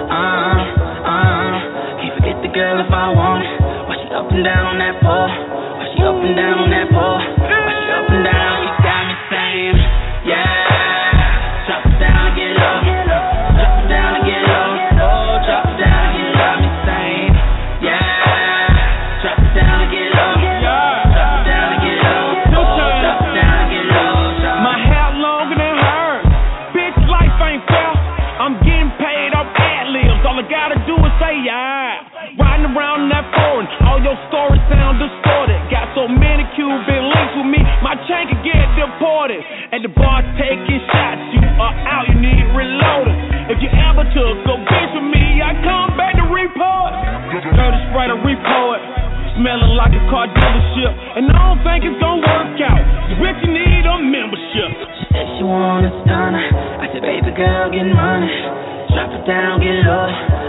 Can't forget the girl if I want it. Why she up and down on that pole? Why she up and down on that pole? Why she up and down? You got me saying, yeah. Drop it down, get low. Drop it down and get low. Oh, drop it down, you got me saying, yeah. Drop it down and get low. Drop it down and get low. Oh, drop it down and get low. My hair longer than hers. Bitch, life ain't fair. I'm getting paid off ad-libs. All I gotta do is say, yeah. Riding around in that foreign. All your stories sound distorted. Got so many Cuban links with me, my chain could get deported. At the bar taking shots, you are out, you need reloading. If you ever took a bitch with me, I come back to report. Dirty Sprite or repo it. Smelling like a car dealership. And I don't think it's gonna work out. You bitch, you need a membership. She said she want a stunner. I said, baby girl, get money. Drop it down, get low.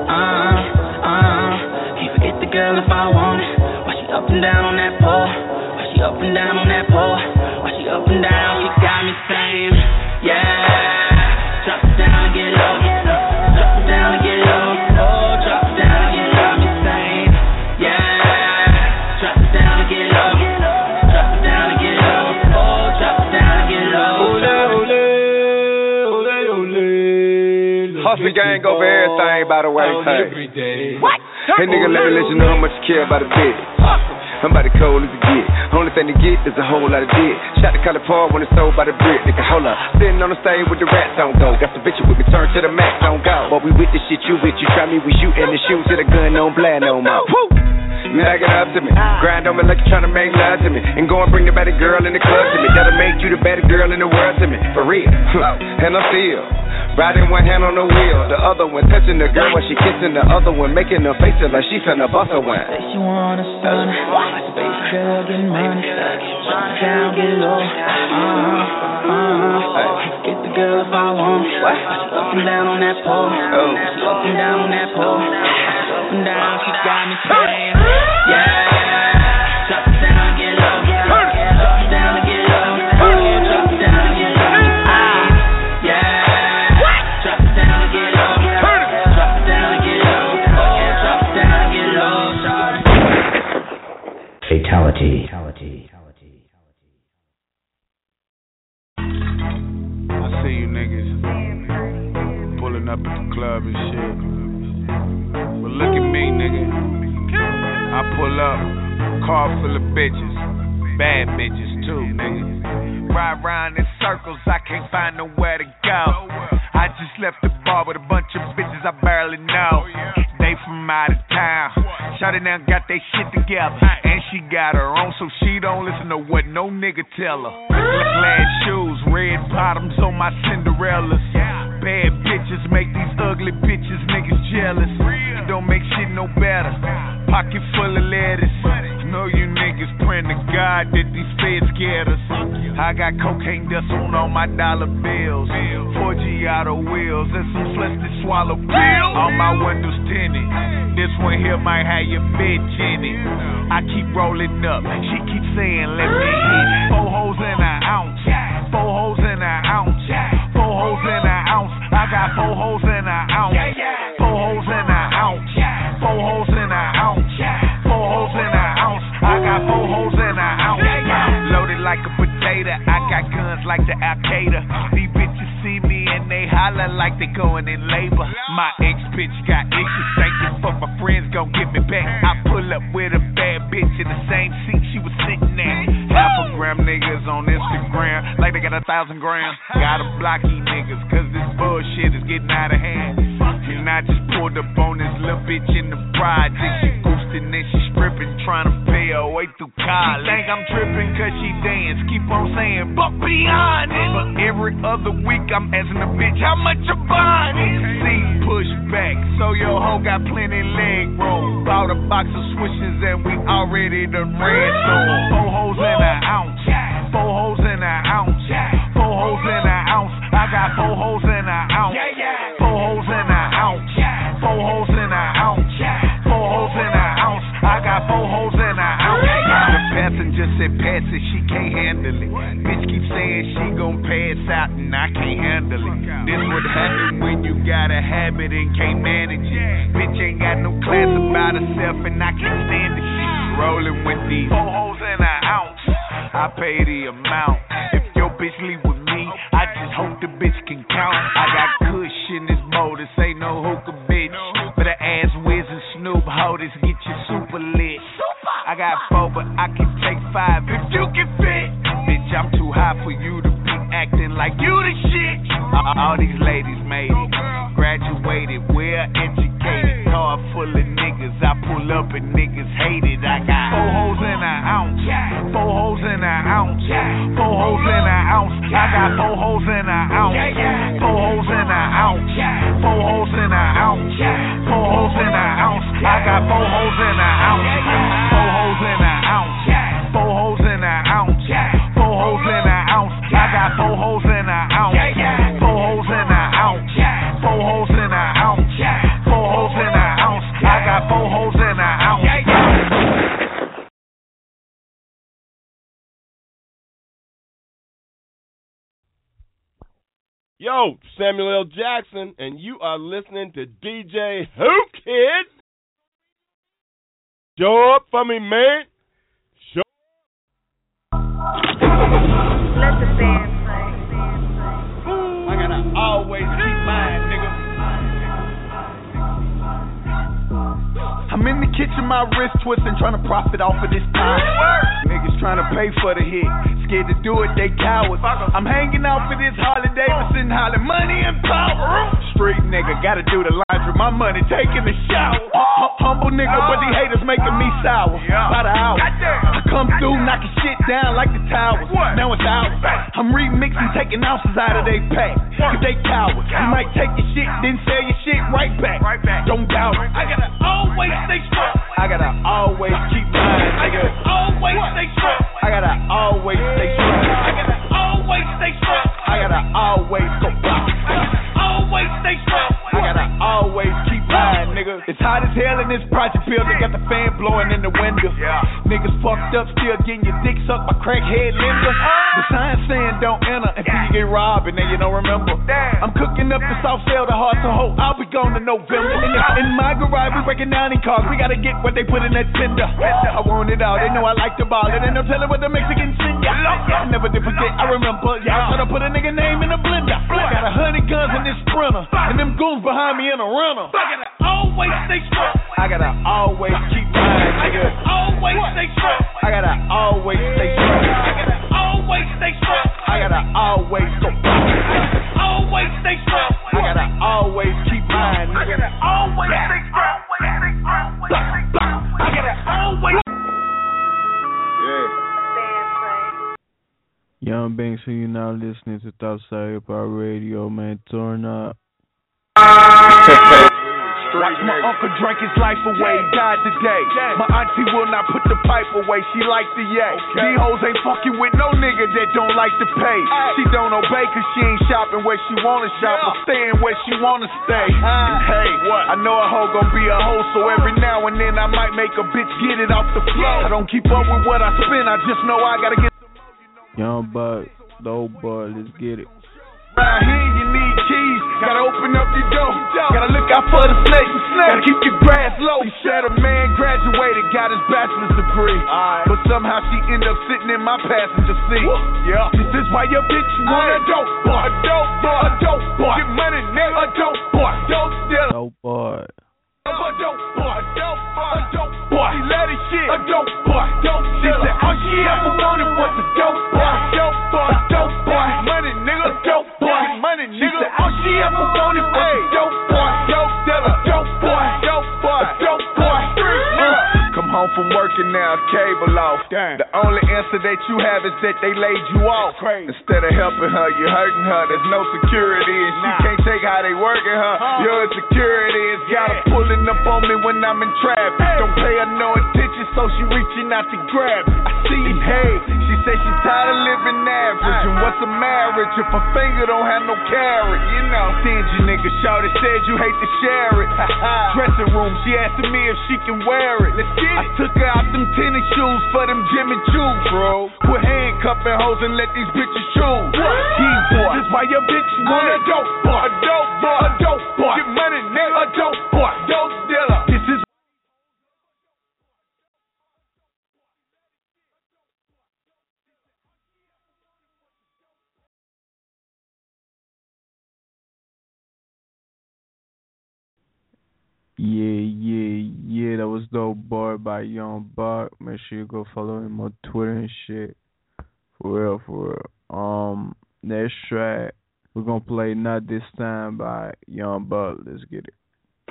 Can't forget the girl if I want it. Why she up and down on that pole? Why she up and down on that pole? Why she up and down? You got me saying, yeah. Drop it down, get low. Drop it down and get low. Oh, drop it down, you got me saying, yeah. Drop it down and get low. Drop it down and get low. Oh, drop it down and get low. Hustle gang over everything by the way. What? Hey nigga, let you know how much you care about a bitch. I'm about as cold as it get. Only thing to get is a whole lot of dick. Shot the color part when it's sold by the brick. Nigga, hold up. Sitting on the stage with the rats on go. Got some bitches with me, turn to the max on go. But we with the shit, you with you. Try me, we shootin' the shoes to the gun, don't blast no more. Back it up to me. Grind on me like you tryna make love to me. And go and bring the better girl in the club to me. That'll make you the better girl in the world to me. For real. And I'm still Riding one hand on the wheel, the other one touching the girl while she kissing the other one, making her face it like she finna bust a one. Say she want a son, space girl get money, down, get low, get the girl if I want. Up and down on that pole, up and down on that pole, up and down, she got me saying, yeah. Drop it down, get low, drop it down, get low, drop it down, get low. Fatality. I see you niggas pulling up at the club and shit. But look at me, nigga. I pull up, car full of bitches, bad bitches too, nigga. Ride round in circles, I can't find nowhere to go. I just left the bar with a bunch of bitches I barely know. They from out of town. Shawty now got they shit together, and she got her own, so she don't listen to what no nigga tell her. Plaid shoes, red bottoms on my Cinderellas. Bad bitches make these ugly bitches niggas jealous. It don't make shit no better. Pocket full of lettuce. Know you niggas praying to God that these feds get us. I got cocaine dust on all my dollar bills, 4G auto wheels, and some flesh to swallow pills. All my windows tinted. This one here might have your bitch in it. I keep rolling up. She keeps saying, let me hit it. 4 hoes in an ounce. 4 hoes in an ounce. 4 hoes in an ounce. I got 4 hoes in an ounce. 4 hoes in an ounce. 4 hoes in an ounce. 4 hoes in an ounce. I got 4 hoes in an ounce. Loaded like a potato. I got guns like the Al-Qaeda. These bitches see me and they holler like they going in labor. My ex-bitch got issues. Thank you for my friends gon' get me back. I pull up with a bad bitch in the same seat she was sitting at. Half a gram niggas on Instagram like they got 1,000 grams. Gotta block these niggas cause this bullshit is getting out of hand. And I just pulled up on this little bitch in the project. She boosting and she stripping, trying to pay her way through college. She think I'm tripping cause she dance. Keep on saying, but beyond it. But every other week I'm asking the bitch how much you buying it. Seat push back, so your hoe got plenty leg room. Bought a box of swishes and we already done ran through 4 hoes in an ounce. 4 hoes in an ounce. 4 hoes in an ounce. I got 4 hoes in an ounce. 4 hoes in an ounce. 4 hoes in an ounce. 4 hoes in an ounce. I got 4 hoes in an ounce. The passenger said pass it, she can't handle it. Bitch keep saying she gon' pass out and I can't handle it. This what happen when you got a habit and can't manage it. Bitch ain't got no class about herself and I can't stand the shit. Rolling with these 4 hoes in an ounce. I pay the amount. If your bitch leave with me, I just hope the bitch can count. I got kush in this motor, say no hookah bitch. But the ass whiz and Snoop holders get you super lit. I got 4, but I can take 5 if you can fit. Bitch, I'm too high for you to be acting like you the shit. All these ladies made it, graduated, well educated, car full of niggas. I pull up and niggas hate it. I got 4 hoes in an ounce. 4 hoes in an ounce. 4 hoes in an ounce. I got 4 hoes in an ounce. 4 hoes in an ounce. 4 hoes in an ounce. 4 hoes in an ounce. I got 4 hoes in an ounce. 4 hoes in an ounce. 4 hoes in an ounce. 4 hoes in an ounce. I got 4 hoes in an ounce. 4 hoes in an ounce. 4 hoes in an ounce. 4 hoes in an ounce. I got 4 hoes in an ounce. Yo, Samuel L. Jackson, and you are listening to DJ Who Kid. Show up for me, man. Show up. Let the band play. I gotta always keep mine, nigga. I'm in the kitchen, my wrist twisting, trying to profit off of this time. Niggas trying to pay for the hit, scared to do it, they cowards. I'm hanging out for this Harley Davidson, hollering money and power. Street nigga, gotta do the laundry, my money taking the shower. Humble nigga, but these haters making me sour. By the hour, I come through, knock knocking shit down like the towers. Now it's ours. I'm remixing, taking ounces out of they pack. Cause they cowards. You might take your shit, then sell your shit right back. Don't doubt it. I gotta always stay strong. I gotta always keep mine, nigga. Always stay strong. I gotta always stay strong. I gotta always stay strong. I gotta always go block. Always stay strong. I gotta always keep mine, nigga. It's hot as hell in this project building. Got the fan blowing in the window. Niggas fucked up, still getting your dick sucked by crackhead Linda. The sign saying don't enter until you get robbed and then you don't remember. I'm cooking up the soft sell, the hard to hold. I'll be gone in November. In my garage, we breaking down in cars. We gotta get what they put in that tender. I want it all. They know I like the ball. And then I'm telling what the Mexicans send ya. I never did forget. I remember. Y'all should have put a nigga name in a blender. Got 100 guns in this sprinter. And them goons behind me in a runner. I gotta always stay strong. I gotta always keep mine, nigga. Always stay strong. I gotta always stay strong. I gotta always stay strong. I gotta always go back. Always stay strong. I gotta always keep mine, nigga. I gotta always stay strong. I gotta always. Young Banks, who you now listening to Topside Hip Hop Radio, man. Turn up. Watch my uncle drank his life away, died today. My auntie will not put the pipe away, she like the yay. These hoes ain't fucking with no nigga that don't like to pay. She don't obey cause she ain't shopping where she wanna shop, but staying where she wanna stay. And hey, I know a hoe gon' be a hoe, so every now and then I might make a bitch get it off the floor. I don't keep up with what I spend, I just know I gotta get some more. Young Buck, dope boy, let's get it. Right here you need keys, gotta open up your door. Gotta look out for the snake, gotta keep your grass low. She said a man graduated, got his bachelor's degree, but somehow she end up sitting in my passenger seat. Yeah, this is why your bitch want a dope boy. A dope boy, a dope boy. Get money, nigga. A dope boy, dope dealer. Dope boy. A dope boy, a dope boy, a dope boy. She let it shit. A dope boy, dope dealer. She said all she ever wanted was a dope boy. A dope boy, a dope boy. Money, nigga. A dope boy, money, nigga. She said all she ever wanted was a dope boy, dope dealer. Dope boy, dope boy, dope boy. Come home from working now, cable off. Damn. The only answer that you have is that they laid you off. Instead of helping her, you're hurting her. There's no security, and she can't take how they working her. Your insecurity has got her pulling up on me when I'm in traffic. Don't pay her no attention, so she reaching out to grab me. I see it. Hey, she said she's tired of living average. And what's a marriage if a finger don't have no carrot? You know, stingy nigga, shawty said you hate to share it. Dressing room, she asking me if she can wear it. Let's get it. I took her out them tennis shoes for them Jimmy Choos, bro. Quit handcuffing hoes and let these bitches choose. These boys, this why your bitch want a dope boy. A dope boy, a dope boy. Get money, nigga. A dope boy, dope dealer. This is. Yeah, that was Dope Boy by Young Buck. Make sure you go follow him on Twitter and shit. For real. Next track, we're gonna play Not This Time by Young Buck. Let's get it.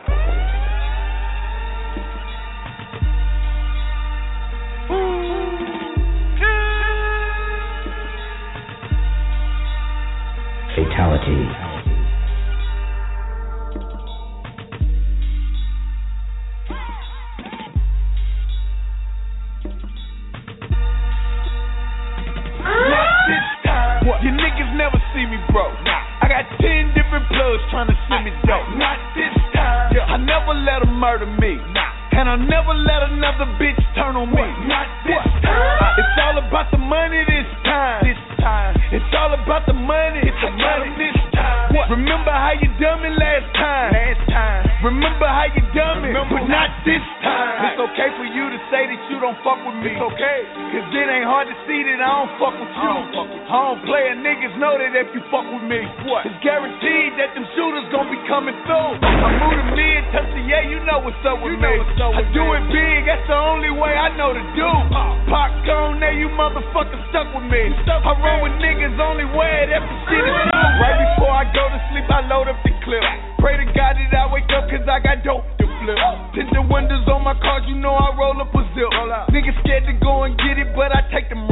Fatality. You niggas never see me broke. I got 10 different plugs trying to send me dope. Not this time. I never let them murder me. And I never let another bitch turn on me. Not this time. It's all about the money this time. It's all about the money. It's the money this time. Remember how you done me last time. Remember how you done me, but not this time. It's okay for you to say that you don't fuck with me. It's okay, cause it ain't hard to see that I don't fuck with you. I don't play, and niggas know that if you fuck with me, it's guaranteed that them shooters gon' be coming through. I move the mid, touch the yeah, you know what's up with me. I do it big, that's the only way I know to do. Pop gone, now you motherfuckers stuck with me. I roll with niggas, only way that the shit is true. Right before I go to sleep, I load up the clip. Pray to God that I wake up cause I got dope to flip. Tinted windows on my cars, you know I roll up a zip. Niggas scared to go and get it, but I take them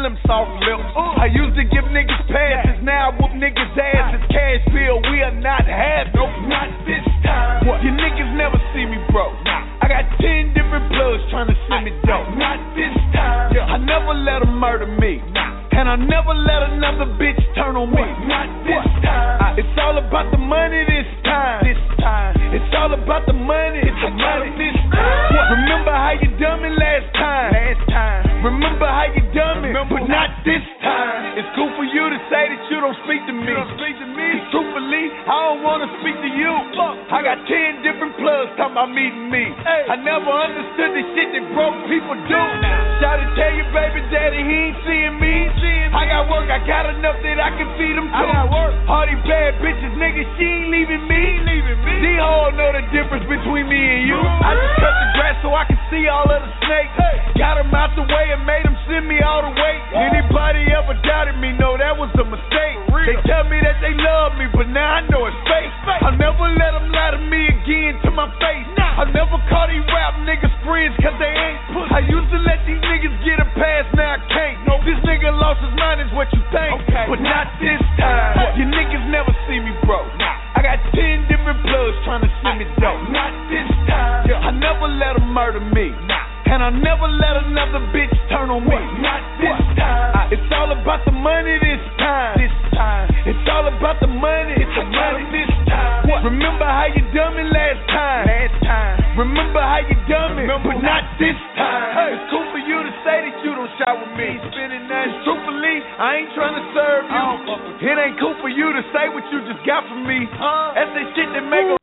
them soft lips. I used to give niggas passes, now I whoop niggas' asses. Cash bill, we are not having. Nope, not this time. You niggas never see me broke. I got 10 different plugs trying to send me dope. Not this time. I never let them murder me. And I never let another bitch turn on me. Not this time. It's all about the money this time. This time. It's all about the money. It's about this time. Remember how you done me last time. Last time. Remember how you done me, but not this time. It's cool for you to say that you don't speak to me. Cause truthfully, I don't wanna speak to you. I got 10 different plugs talking about meeting me. I never understood the shit that broke people do. Shout to tell your baby daddy he ain't seeing me. I got work, I got enough that I can feed him too. All these bad bitches, nigga, she ain't leaving me. These hoes know the difference between me and you. I just cut the grass so I can see all of the snakes. Got them out the way and made them send me all the way. Anybody ever doubted me, no, that was a mistake. They tell me that they love me, but now I know it's fake. I'll never let them lie to me again to my face. I'll never call these rap niggas friends cause they ain't. I used to let these niggas get a pass, now I can't. This nigga lost his mind is what you think, but not this time. You niggas never see me broke. I got 10 different plugs trying to send me dope. Not this time. I never let them murder me. And I never let another bitch turn on me. Not this time. It's all about the money this time. This time. It's all about the money. It's about this time. Remember how you done me last time. Last time. Remember how you done me, but not this time. It's cool for you to say that you don't shop with me. Truthfully, I ain't trying to serve you. It ain't cool for you to say what you just got from me. That's the shit that make a